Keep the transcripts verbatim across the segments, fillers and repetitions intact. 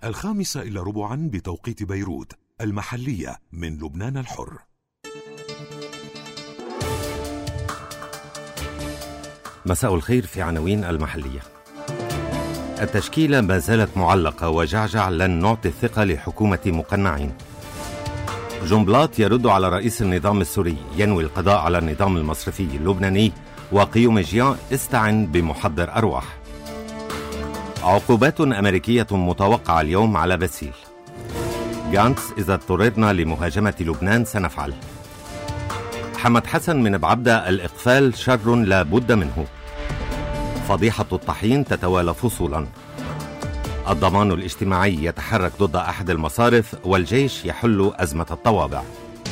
الخامسة إلى ربعا بتوقيت بيروت، المحلية من لبنان الحر. مساء الخير. في عناوين المحلية: التشكيلة ما زالت معلقة وجعجع لن نعطي الثقة لحكومة مقنعين. جنبلاط يرد على رئيس النظام السوري، ينوي القضاء على النظام المصرفي اللبناني، وقيوم جيان استعن بمحضر أرواح. عقوبات أمريكية متوقعة اليوم على باسيل. غانتس: إذا اضطررنا لمهاجمة لبنان سنفعل. حمد حسن من بعبدة: الإقفال شر لا بد منه. فضيحة الطحين تتوالى فصولا. الضمان الاجتماعي يتحرك ضد أحد المصارف، والجيش يحل أزمة الطوابع.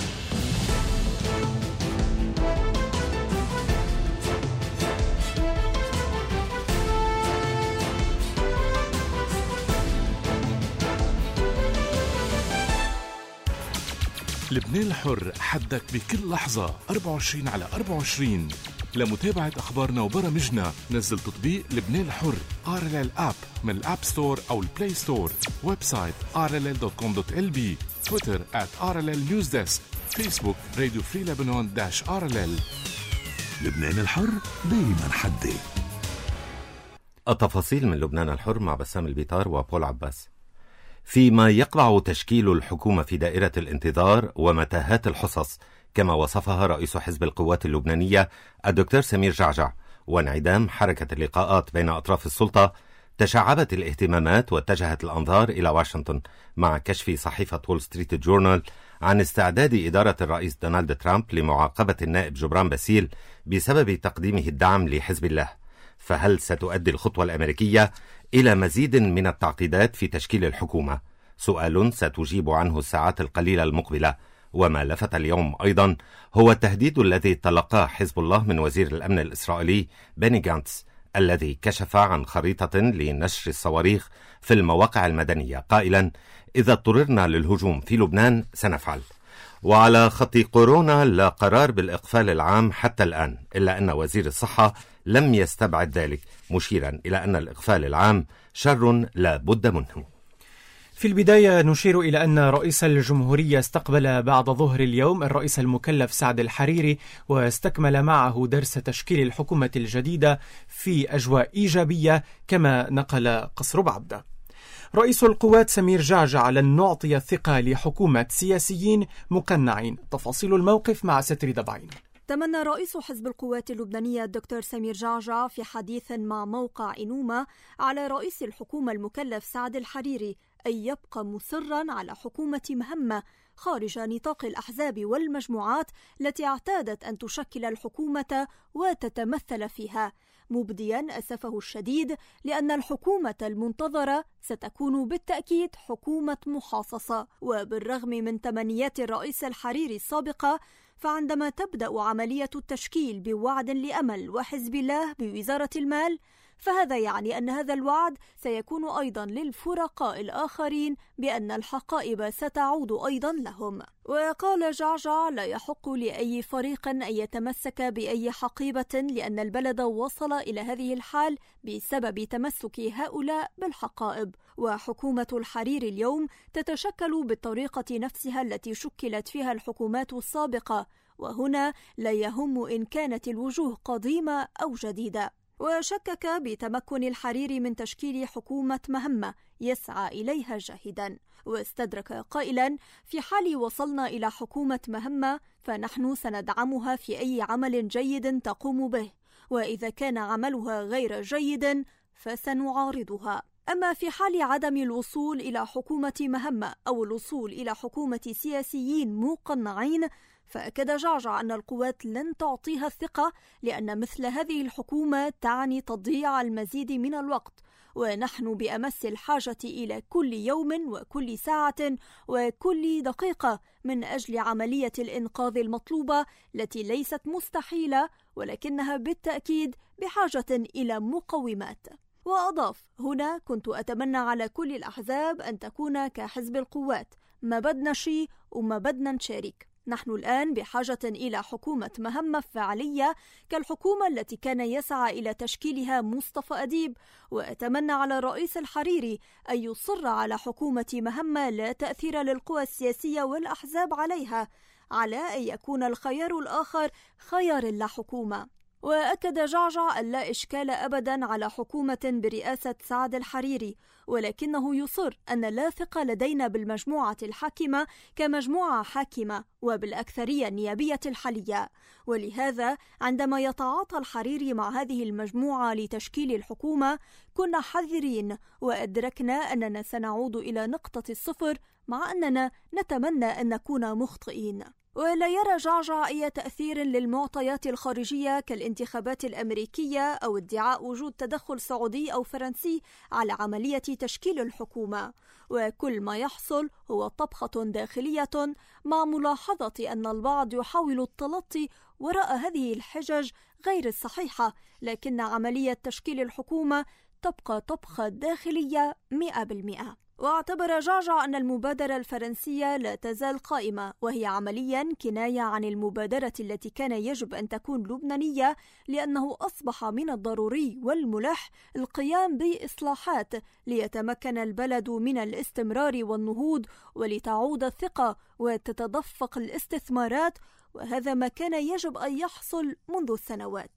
لبنان الحر، حدك بكل لحظة، أربعة وعشرين على أربعة وعشرين. لمتابعة أخبارنا وبرامجنا نزل تطبيق لبنان الحر آر إل إل آب من الآب ستور أو البلاي ستور. ويب سايت آر إل إل دوت كوم دوت إل بي. تويتر آت آر إل إل نيوز ديسك. فيسبوك راديو فري لبنان داش آر إل إل. لبنان الحر دايما حدي. التفاصيل من لبنان الحر مع بسام البيطار وبول عباس. فيما يقبع تشكيل الحكومة في دائرة الانتظار ومتاهات الحصص كما وصفها رئيس حزب القوات اللبنانية الدكتور سمير جعجع، وانعدام حركة اللقاءات بين أطراف السلطة، تشعبت الاهتمامات واتجهت الأنظار إلى واشنطن مع كشف صحيفة وول ستريت جورنال عن استعداد إدارة الرئيس دونالد ترامب لمعاقبة النائب جبران باسيل بسبب تقديمه الدعم لحزب الله. فهل ستؤدي الخطوة الأمريكية إلى مزيد من التعقيدات في تشكيل الحكومة؟ سؤال ستجيب عنه الساعات القليلة المقبلة. وما لفت اليوم أيضا هو التهديد الذي تلقاه حزب الله من وزير الأمن الإسرائيلي بني غانتس، الذي كشف عن خريطة لنشر الصواريخ في المواقع المدنية قائلا: إذا اضطررنا للهجوم في لبنان سنفعل. وعلى خط كورونا لا قرار بالإقفال العام حتى الآن، إلا أن وزير الصحة لم يستبعد ذلك، مشيرا إلى أن الإقفال العام شر لا بد منه. في البداية نشير إلى أن رئيس الجمهورية استقبل بعد ظهر اليوم الرئيس المكلف سعد الحريري، واستكمل معه درس تشكيل الحكومة الجديدة في أجواء إيجابية كما نقل قصر بعبدة. رئيس القوات سمير جعجع: لن نعطي الثقة لحكومة سياسيين مقنعين. تفاصيل الموقف مع ستر دبعين. تمنى رئيس حزب القوات اللبنانية الدكتور سمير جعجع في حديث مع موقع إنومة على رئيس الحكومة المكلف سعد الحريري أن يبقى مصرا على حكومة مهمة خارج نطاق الأحزاب والمجموعات التي اعتادت أن تشكل الحكومة وتتمثل فيها، مبديا أسفه الشديد لأن الحكومة المنتظرة ستكون بالتأكيد حكومة محاصصة. وبالرغم من تمنيات الرئيس الحريري السابقة، فعندما تبدأ عملية التشكيل بوعد لأمل وحزب الله بوزارة المال، فهذا يعني أن هذا الوعد سيكون أيضا للفرقاء الآخرين بأن الحقائب ستعود أيضا لهم. وقال جعجع: لا يحق لأي فريق أن يتمسك بأي حقيبة، لأن البلد وصل إلى هذه الحال بسبب تمسك هؤلاء بالحقائب. وحكومة الحريري اليوم تتشكل بالطريقة نفسها التي شكلت فيها الحكومات السابقة، وهنا لا يهم إن كانت الوجوه قديمة أو جديدة. وشكك بتمكن الحريري من تشكيل حكومة مهمة يسعى إليها جاهدا، واستدرك قائلا: في حال وصلنا إلى حكومة مهمة فنحن سندعمها في أي عمل جيد تقوم به، وإذا كان عملها غير جيد فسنعارضها. أما في حال عدم الوصول إلى حكومة مهمة أو الوصول إلى حكومة سياسيين مقنعين، فأكد جعجع أن القوات لن تعطيها الثقة، لأن مثل هذه الحكومة تعني تضييع المزيد من الوقت، ونحن بأمس الحاجة إلى كل يوم وكل ساعة وكل دقيقة من أجل عملية الإنقاذ المطلوبة التي ليست مستحيلة، ولكنها بالتأكيد بحاجة إلى مقومات. وأضاف: هنا كنت أتمنى على كل الأحزاب أن تكون كحزب القوات، ما بدنا شيء وما بدنا نشارك. نحن الآن بحاجة إلى حكومة مهمة فعلية كالحكومة التي كان يسعى إلى تشكيلها مصطفى أديب، وأتمنى على الرئيس الحريري أن يصر على حكومة مهمة لا تأثير للقوى السياسية والأحزاب عليها، على أن يكون الخيار الآخر خيار لا حكومة. وأكد جعجع أن لا إشكال أبدا على حكومة برئاسة سعد الحريري، ولكنه يصر أن لا ثقة لدينا بالمجموعة الحاكمة كمجموعة حاكمة وبالأكثرية النيابية الحالية، ولهذا عندما يتعاطى الحريري مع هذه المجموعة لتشكيل الحكومة كنا حذرين وأدركنا أننا سنعود إلى نقطة الصفر، مع أننا نتمنى أن نكون مخطئين. ولا يرى جعجع أي تأثير للمعطيات الخارجية كالانتخابات الأمريكية أو ادعاء وجود تدخل سعودي أو فرنسي على عملية تشكيل الحكومة، وكل ما يحصل هو طبخة داخلية، مع ملاحظة أن البعض يحاول التلطي وراء هذه الحجج غير الصحيحة، لكن عملية تشكيل الحكومة تبقى طبخة داخلية مئة بالمئة. واعتبر جعجع أن المبادرة الفرنسية لا تزال قائمة، وهي عمليا كناية عن المبادرة التي كان يجب أن تكون لبنانية، لأنه أصبح من الضروري والملح القيام بإصلاحات ليتمكن البلد من الاستمرار والنهوض ولتعود الثقة وتتدفق الاستثمارات، وهذا ما كان يجب أن يحصل منذ سنوات.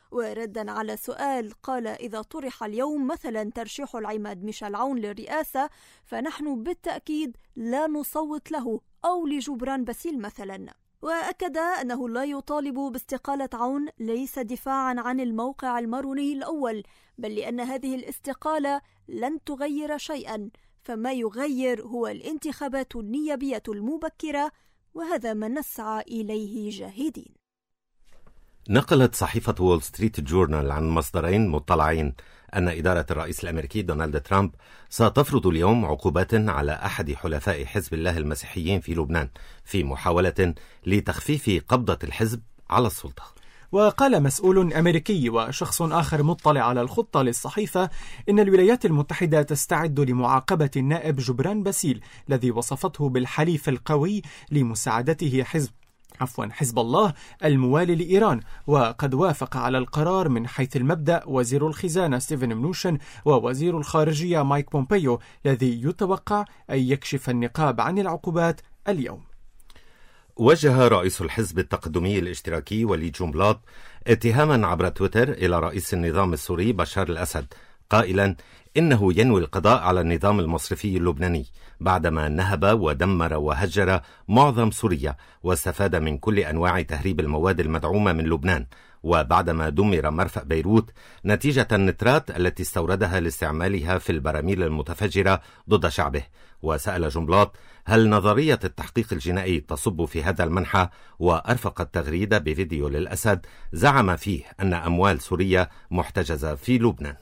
وردا على سؤال قال: إذا طرح اليوم مثلا ترشيح العماد ميشيل عون للرئاسة فنحن بالتأكيد لا نصوت له أو لجبران باسيل مثلا. وأكد أنه لا يطالب باستقالة عون ليس دفاعا عن الموقع الماروني الأول، بل لأن هذه الاستقالة لن تغير شيئا، فما يغير هو الانتخابات النيابية المبكرة، وهذا ما نسعى إليه جاهدين. نقلت صحيفة وول ستريت جورنال عن مصدرين مطلعين أن إدارة الرئيس الأمريكي دونالد ترامب ستفرض اليوم عقوبات على أحد حلفاء حزب الله المسيحيين في لبنان في محاولة لتخفيف قبضة الحزب على السلطة. وقال مسؤول أمريكي وشخص آخر مطلع على الخطة للصحيفة إن الولايات المتحدة تستعد لمعاقبة النائب جبران باسيل الذي وصفته بالحليف القوي لمساعدته حزب عفوا حزب الله الموالي لإيران، وقد وافق على القرار من حيث المبدأ وزير الخزانة ستيفن منوشن ووزير الخارجية مايك بومبيو، الذي يتوقع أن يكشف النقاب عن العقوبات اليوم. وجه رئيس الحزب التقدمي الاشتراكي وليد جنبلاط اتهاما عبر تويتر إلى رئيس النظام السوري بشار الأسد، قائلا إنه ينوي القضاء على النظام المصرفي اللبناني بعدما نهب ودمر وهجر معظم سوريا واستفاد من كل أنواع تهريب المواد المدعومة من لبنان، وبعدما دمر مرفأ بيروت نتيجة النترات التي استوردها لاستعمالها في البراميل المتفجرة ضد شعبه. وسأل جنبلاط هل نظرية التحقيق الجنائي تصب في هذا المنحى، وأرفق التغريدة بفيديو للأسد زعم فيه أن أموال سوريا محتجزة في لبنان.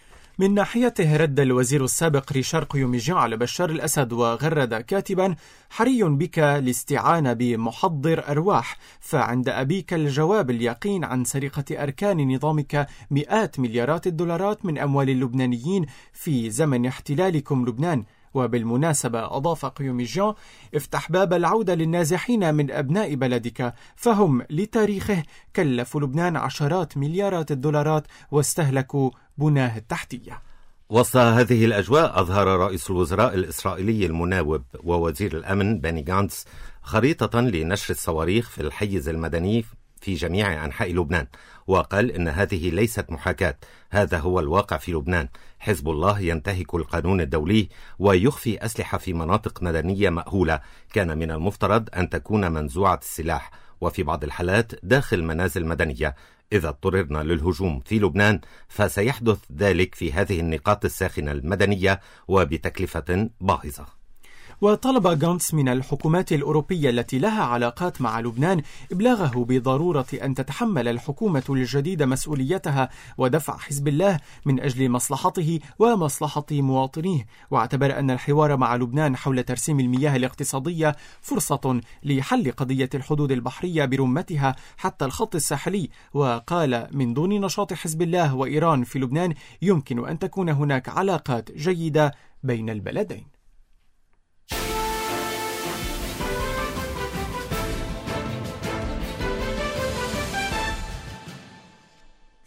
من ناحيته رد الوزير السابق ريشار قيوميجان على بشار الأسد وغرد كاتبا: حري بك الاستعانة بمحضر أرواح، فعند أبيك الجواب اليقين عن سرقة أركان نظامك مئات مليارات الدولارات من أموال اللبنانيين في زمن احتلالكم لبنان. وبالمناسبة أضاف قيوميجان: افتح باب العودة للنازحين من أبناء بلدك، فهم لتاريخه كلفوا لبنان عشرات مليارات الدولارات واستهلكوا بناه التحتية. وسط هذه الأجواء أظهر رئيس الوزراء الإسرائيلي المناوب ووزير الأمن بني غانتس خريطة لنشر الصواريخ في الحيز المدني في جميع أنحاء لبنان، وقال إن هذه ليست محاكاة، هذا هو الواقع في لبنان. حزب الله ينتهك القانون الدولي ويخفي أسلحة في مناطق مدنية مأهولة كان من المفترض أن تكون منزوعة السلاح، وفي بعض الحالات داخل منازل مدنية. إذا اضطررنا للهجوم في لبنان فسيحدث ذلك في هذه النقاط الساخنة المدنية وبتكلفة باهظة. وطلب غانتس من الحكومات الأوروبية التي لها علاقات مع لبنان إبلاغه بضرورة أن تتحمل الحكومة الجديدة مسؤوليتها ودفع حزب الله من أجل مصلحته ومصلحة مواطنيه، واعتبر أن الحوار مع لبنان حول ترسيم المياه الاقتصادية فرصة لحل قضية الحدود البحرية برمتها حتى الخط الساحلي، وقال: من دون نشاط حزب الله وإيران في لبنان يمكن أن تكون هناك علاقات جيدة بين البلدين.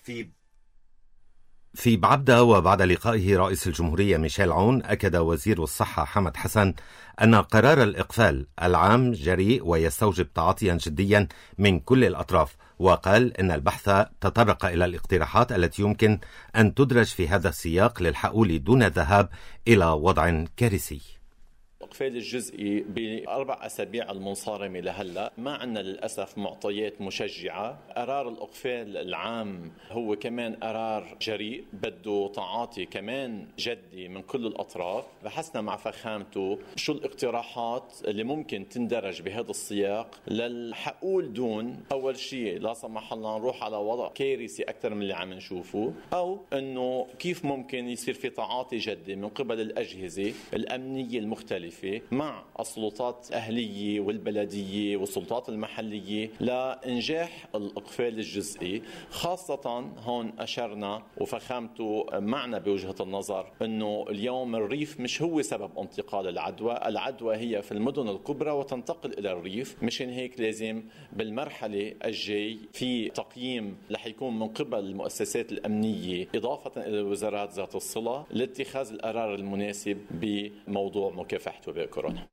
في في بعبدة وبعد لقائه رئيس الجمهورية ميشيل عون، أكد وزير الصحة حمد حسن أن قرار الإقفال العام جريء ويستوجب تعاطيا جديا من كل الأطراف، وقال إن البحث تطرق إلى الاقتراحات التي يمكن أن تدرج في هذا السياق للحقول دون الذهاب إلى وضع كارثي. الإقفال الجزئي بأربع أسابيع المنصارمة لهلا ما عندنا للأسف معطيات مشجعة. قرار الإقفال العام هو كمان قرار جريء، بده تعاطي كمان جدي من كل الأطراف. بحثنا مع فخامته شو الاقتراحات اللي ممكن تندرج بهذا السياق للحقول دون أول شيء لا سمح الله نروح على وضع كارثي أكثر من اللي عم نشوفه، أو أنه كيف ممكن يصير في تعاطي جدي من قبل الأجهزة الأمنية المختلفة مع السلطات الأهلية والبلدية والسلطات المحلية لإنجاح الإقفال الجزئي. خاصة هون أشرنا وفخامته معنا بوجهة النظر أنه اليوم الريف مش هو سبب انتقال العدوى، العدوى هي في المدن الكبرى وتنتقل إلى الريف. مشان هيك لازم بالمرحلة الجاي في تقييم رح يكون من قبل المؤسسات الأمنية إضافة إلى الوزارات ذات الصلة لاتخاذ القرار المناسب بموضوع مكافحة كورونا.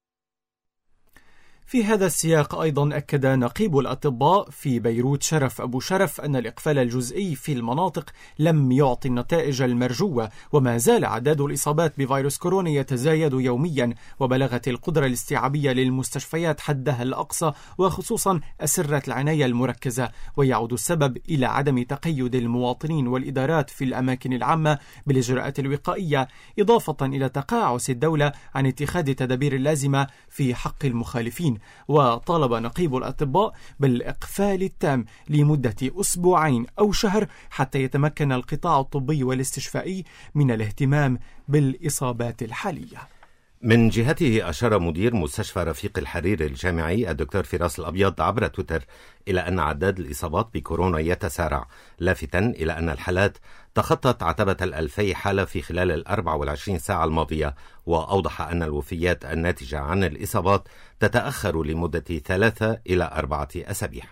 في هذا السياق أيضا أكد نقيب الأطباء في بيروت شرف أبو شرف أن الإقفال الجزئي في المناطق لم يعطي النتائج المرجوة، وما زال عدد الإصابات بفيروس كورونا يتزايد يوميا، وبلغت القدرة الاستيعابية للمستشفيات حدها الأقصى وخصوصا أسرة العناية المركزة، ويعود السبب إلى عدم تقيد المواطنين والإدارات في الأماكن العامة بالإجراءات الوقائية، إضافة إلى تقاعس الدولة عن اتخاذ التدابير اللازمة في حق المخالفين. وطالب نقيب الأطباء بالإقفال التام لمدة أسبوعين أو شهر حتى يتمكن القطاع الطبي والاستشفائي من الاهتمام بالإصابات الحالية. من جهته أشار مدير مستشفى رفيق الحريري الجامعي الدكتور فراس الأبيض عبر تويتر إلى أن عدد الإصابات بكورونا يتسارع، لافتا إلى أن الحالات تخطت عتبة الألفي حالة في خلال الأربع والعشرين ساعة الماضية، وأوضح أن الوفيات الناتجة عن الإصابات تتأخر لمدة ثلاثة إلى أربعة أسابيع.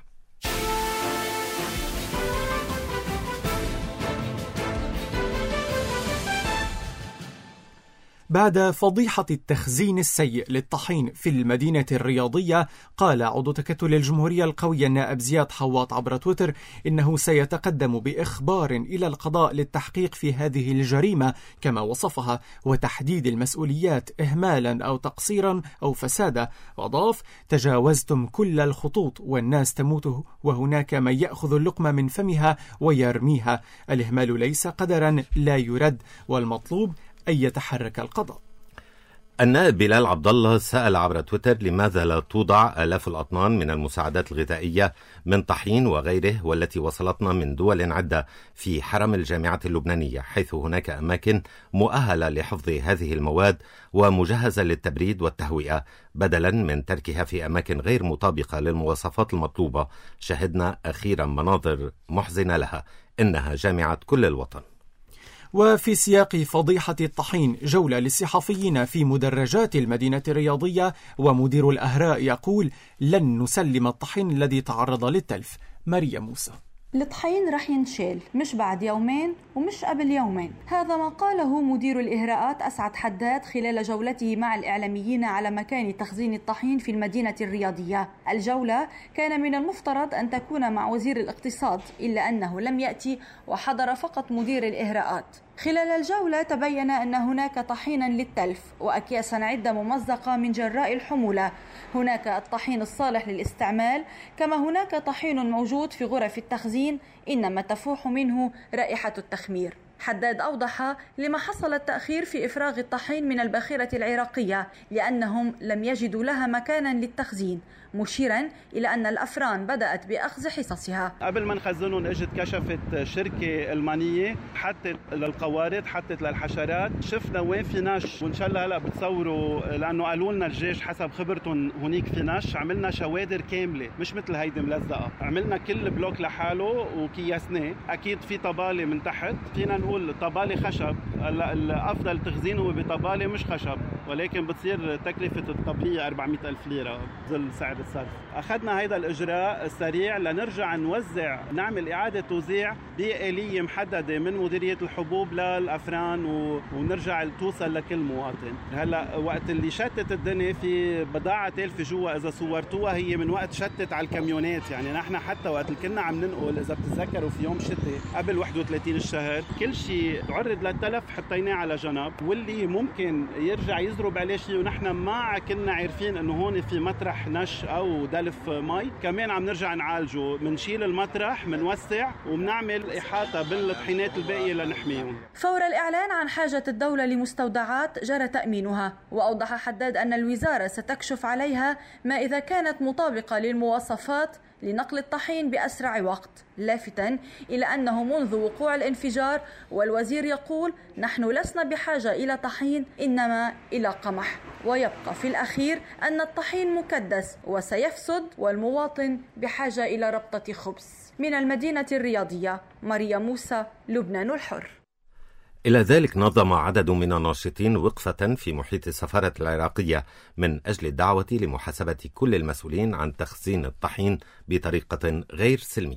بعد فضيحة التخزين السيء للطحين في المدينة الرياضية، قال عضو تكتل الجمهورية القوية النائب زياد حواط عبر تويتر إنه سيتقدم بإخبار إلى القضاء للتحقيق في هذه الجريمة كما وصفها وتحديد المسؤوليات إهمالا أو تقصيرا أو فسادا. وأضاف: تجاوزتم كل الخطوط والناس تموت وهناك من يأخذ اللقمة من فمها ويرميها. الإهمال ليس قدرا لا يرد، والمطلوب أن يتحرك القضاء. النائب بلال عبد الله سأل عبر تويتر لماذا لا توضع آلاف الأطنان من المساعدات الغذائية من طحين وغيره والتي وصلتنا من دول عدة في حرم الجامعة اللبنانية، حيث هناك أماكن مؤهلة لحفظ هذه المواد ومجهزة للتبريد والتهوئة، بدلا من تركها في أماكن غير مطابقة للمواصفات المطلوبة. شهدنا أخيرا مناظر محزنة لها، إنها جامعة كل الوطن. وفي سياق فضيحة الطحين، جولة للصحفيين في مدرجات المدينة الرياضية، ومدير الأهراء يقول: لن نسلم الطحين الذي تعرض للتلف. مريم موسى: الطحين رح ينشال مش بعد يومين ومش قبل يومين، هذا ما قاله مدير الإهراءات أسعد حداد خلال جولته مع الإعلاميين على مكان تخزين الطحين في المدينة الرياضية. الجولة كان من المفترض أن تكون مع وزير الاقتصاد، إلا أنه لم يأتي وحضر فقط مدير الإهراءات. خلال الجولة تبين أن هناك طحينا للتلف وأكياسا عدة ممزقة من جراء الحمولة. هناك الطحين الصالح للاستعمال، كما هناك طحين موجود في غرف التخزين إنما تفوح منه رائحة التخمير. حداد أوضح لما حصل التأخير في إفراغ الطحين من الباخرة العراقية لأنهم لم يجدوا لها مكانا للتخزين، مشيرا إلى أن الأفران بدأت بأخذ حصصها. قبل ما نخزنهم اجت كشفت شركة ألمانية حطت للقوارض حطت للحشرات، شفنا وين في نش، وإن شاء الله هلا بتصوروا لأنه قالوا لنا الجيش حسب خبرتهم هنيك في نش. عملنا شوادر كاملة مش مثل هيدي ملزقة، عملنا كل بلوك لحاله وكيسناه. أكيد في طبالة من تحت، فينا نقول طبالة خشب، الأفضل تخزين هو بطبالة مش خشب، ولكن بتصير تكلفة الطبيعة أربعمئة ألف ليرة ظل سعر الصرف. أخذنا هذا الإجراء السريع لنرجع نوزع، نعمل إعادة توزيع بآلية محددة من مديرية الحبوب للأفران ونرجع توصل لكل مواطن. هلا وقت اللي شتت الدنيا في بضاعة تالفة جوا، إذا صورتوها هي من وقت شتت على الكاميونات. يعني نحن حتى وقت اللي كنا عم ننقل، إذا بتتذكروا في يوم شتاء قبل واحد وثلاثين الشهر، كل شيء تعرض للتلف حطيناه على جنب، واللي ممكن يرجع يضرب عليه شيء ونحن ما كنا عارفين انه هون في مطرح نش او دلف مي، كمان عم نرجع نعالجه. منشيل المطرح، منوسع، وبنعمل احاطه بالطحينات الباقيه لنحميهم. فور الاعلان عن حاجه الدوله لمستودعات جرى تامينها، واوضح حداد ان الوزاره ستكشف عليها ما اذا كانت مطابقه للمواصفات لنقل الطحين بأسرع وقت، لافتا إلى أنه منذ وقوع الانفجار والوزير يقول نحن لسنا بحاجة إلى طحين إنما إلى قمح. ويبقى في الأخير أن الطحين مكدس وسيفسد والمواطن بحاجة إلى ربطة خبز. من المدينة الرياضية، ماريا موسى، لبنان الحر. إلى ذلك نظم عدد من الناشطين وقفة في محيط السفارة العراقية من أجل الدعوة لمحاسبة كل المسؤولين عن تخزين الطحين بطريقة غير سلمية.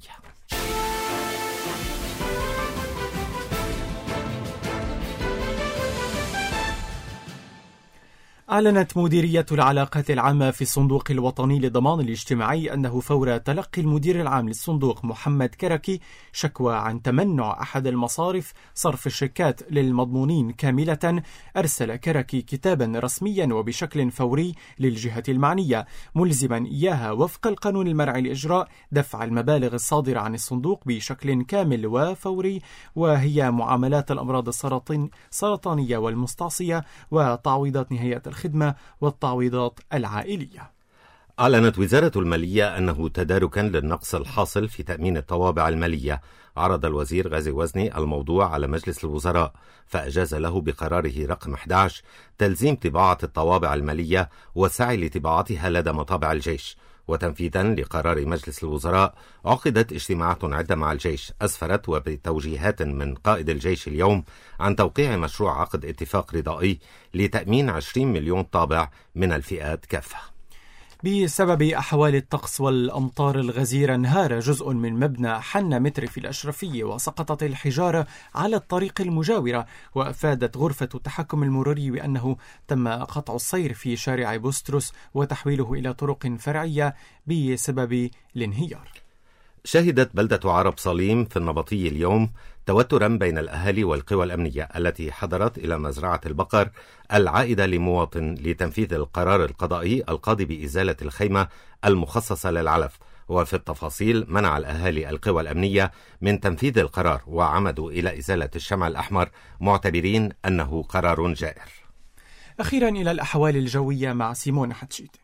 أعلنت مديرية العلاقات العامة في الصندوق الوطني للضمان الاجتماعي أنه فور تلقي المدير العام للصندوق محمد كركي شكوى عن تمنع أحد المصارف صرف الشيكات للمضمونين كاملة، أرسل كركي كتابا رسميا وبشكل فوري للجهة المعنية ملزما إياها وفق القانون المرعي لإجراء دفع المبالغ الصادرة عن الصندوق بشكل كامل وفوري، وهي معاملات الأمراض السرطانية والمستعصية وتعويضات نهاية الخدمة والتعويضات العائلية. أعلنت وزارة المالية أنه تداركا للنقص الحاصل في تأمين الطوابع المالية عرض الوزير غازي وزني الموضوع على مجلس الوزراء، فأجاز له بقراره رقم أحد عشر تلزيم طباعة الطوابع المالية والسعي لطباعتها لدى مطابع الجيش. وتنفيذا لقرار مجلس الوزراء عقدت اجتماعات عدة مع الجيش أسفرت وبتوجيهات من قائد الجيش اليوم عن توقيع مشروع عقد اتفاق رضائي لتأمين عشرين مليون طابع من الفئات كافة. بسبب أحوال الطقس والأمطار الغزيرة انهار جزء من مبنى حنا متر في الأشرفية وسقطت الحجارة على الطريق المجاورة، وأفادت غرفة التحكم المروري بأنه تم قطع السير في شارع بوستروس وتحويله إلى طرق فرعية بسبب الانهيار. شهدت بلدة عرب صليم في النبطي اليوم توترا بين الأهالي والقوى الأمنية التي حضرت إلى مزرعة البقر العائدة لمواطن لتنفيذ القرار القضائي القاضي بإزالة الخيمة المخصصة للعلف. وفي التفاصيل منع الأهالي القوى الأمنية من تنفيذ القرار وعمدوا إلى إزالة الشمع الأحمر معتبرين أنه قرار جائر. أخيرا إلى الأحوال الجوية مع سيمون حتشيت.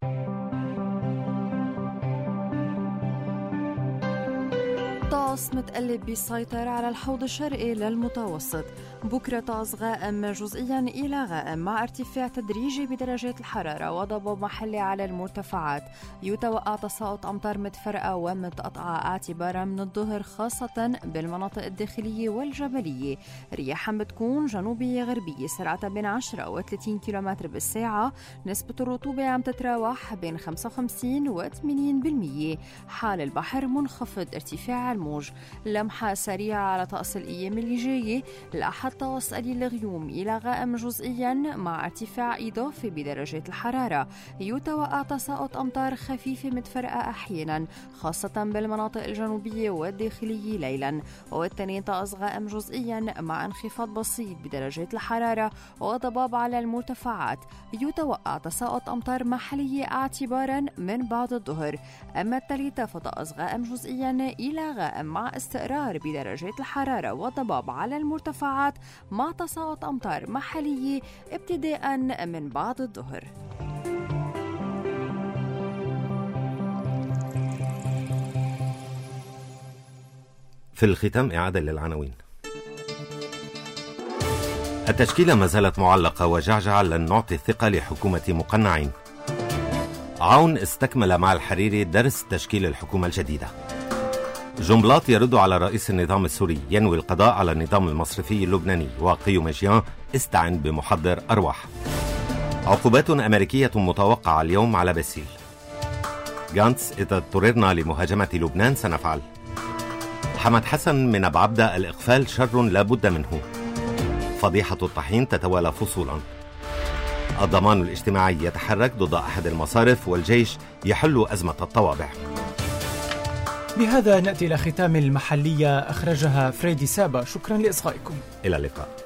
طقس متقلب بيسيطر على الحوض الشرقي للمتوسط. بكرة طقس غائم جزئيا إلى غائم مع ارتفاع تدريجي بدرجات الحرارة وضباب محلي على المرتفعات. يتوقع تساقط أمطار متفرقة ومتقطعة اعتبارا من الظهر خاصة بالمناطق الداخلية والجبلية. رياحا بتكون جنوبية غربية سرعتها بين عشرة و ثلاثين كيلومتر بالساعة. نسبة الرطوبة عم تتراوح بين خمسة وخمسين و ثمانين بالمية. حال البحر منخفض ارتفاع الموج. لمحة سريعة على طقس الأيام اللي جاية. الأحد طقس قليل الغيوم إلى غائم جزئيا مع ارتفاع إضافي بدرجات الحرارة. يتوقع تساقط أمطار خفيفة متفرقة أحيانا خاصة بالمناطق الجنوبية والداخلية ليلا. والتنين طقس غائم جزئيا مع انخفاض بسيط بدرجات الحرارة وضباب على المرتفعات. يتوقع تساقط أمطار محلية اعتبارا من بعد الظهر. أما الثالثة فطقس غائم جزئيا إلى غائم مع استقرار بدرجات الحرارة وضباب على المرتفعات مع تساقط أمطار محلية ابتداء من بعد الظهر. في الختام إعادة للعناوين. التشكيلة ما زالت معلقة وجعجعة لن نعطي الثقة لحكومة مقنعين. عون استكمل مع الحريري درس تشكيل الحكومة الجديدة. جنبلاط يرد على رئيس النظام السوري ينوي القضاء على النظام المصرفي اللبناني. وقيوم جيان استعن بمحضر أرواح. عقوبات أمريكية متوقعة اليوم على باسيل. غانتس: إذا اضطررنا لمهاجمة لبنان سنفعل. حمد حسن: من أبو عبدة الإقفال شر لا بد منه. فضيحة الطحين تتوالى فصولا. الضمان الاجتماعي يتحرك ضد أحد المصارف، والجيش يحل أزمة الطوابع. بهذا نأتي إلى ختام المحلية، أخرجها فريدي سابا. شكرا لإصغائكم. إلى اللقاء.